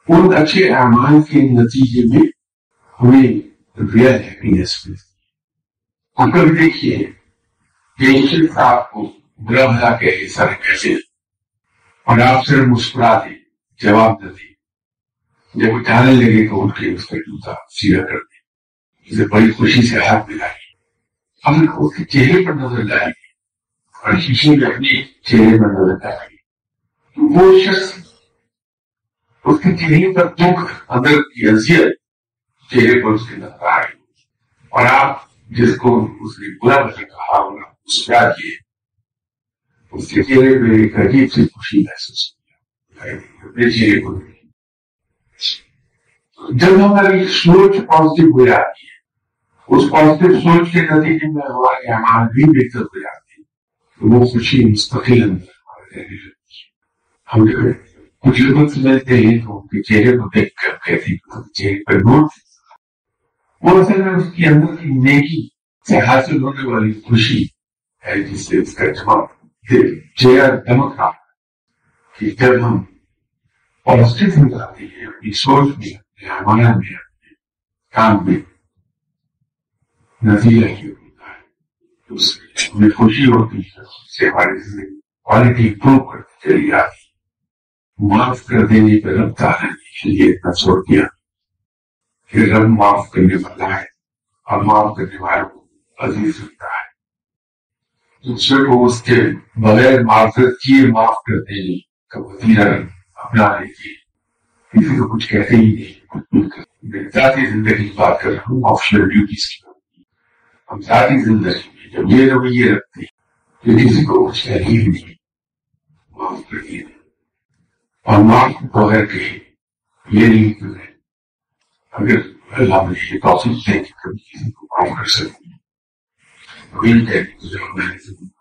ان اچھے اعمال کے نتیجے میں ہمیں ریئل ہیپینس ملتی ہے. اگر دیکھیے کہ صرف آپ کو برا بھلا کہے سر کیسے اور آپ صرف مسکرا دیں, جواب نہ دیں, جب وہ جانے لگے تو اٹھ کے اس کا جوتا سیدھا کر دیں, اسے بڑی خوشی سے ہاتھ ملائیے, ہم اس کے چہرے پر نظر لائیں گے اور شیشے میں اپنے چہرے پر نظر لائیں گے. وہ شخص اس کے چہرے پر دکھ, اندر کی اذیت چہرے پر اس کے نظر آئے, اور آپ جس کو اس نے برا بھلا کہا اور مسکرا دیے, اس کے چہرے پہ ایک عجیب سی خوشی محسوس ہوئی اپنے چہرے کو. جب ہماری سوچ پازیٹو ہو جاتی ہے, اس پازیٹو سوچ کے نتیجے میں ہمارے اعمال بھی بہتر ہو جاتے ہیں, تو وہ خوشی مستقل اندر ہمارے رہنے لگتی ہے. ہم جب کچھ لوگوں سے ملتے ہیں تو ان کے چہرے کو دیکھ کر کہتے ہیں چہرے پر نوٹ, وہ اصل میں اس کی اندر کی نیکی سے حاصل ہونے والی خوشی ہے جس سے اس کا چہرہ دمک رہا کہ جب ہم پازیٹو ہو جاتے ہیں اپنی سوچ میں, اپنے اعمال میں, اپنے کام میں, نتیجہ یہ ہوتا ہے تو اس سے ہمیں خوشی ہوتی ہے, اس سے ہماری زندگی کوالٹی امپروو کرتی چلی جاتی. معاف کر دینے پہ رب تعالیٰ نے اس لیے اتنا زور دیا کہ رب معاف کرنے والا ہے اور معاف کرنے والوں کو عزیز رکھتا ہے. دوسرے کو اس کے بغیر معذرت کیے معاف کر دینے کا وسیلہ اپنانے کی کسی کو کچھ کہتے ہی نہیں. میں ذاتی زندگی کی بات کر رہا ہوں, آفیشل ڈیوٹیز کی. ہم ذاتی زندگی میں جب یہ رویے رکھتے ہیں کہ کسی کو کچھ کہتے ہی نہیں, معاف کر دیے اور معاف بغیر کہے یہ نہیں کرے. اگر اللہ مجھے یہ توفیق دے کہ کبھی کسی کو معاف کر سکوں, وہی کہنے کو جو میں نے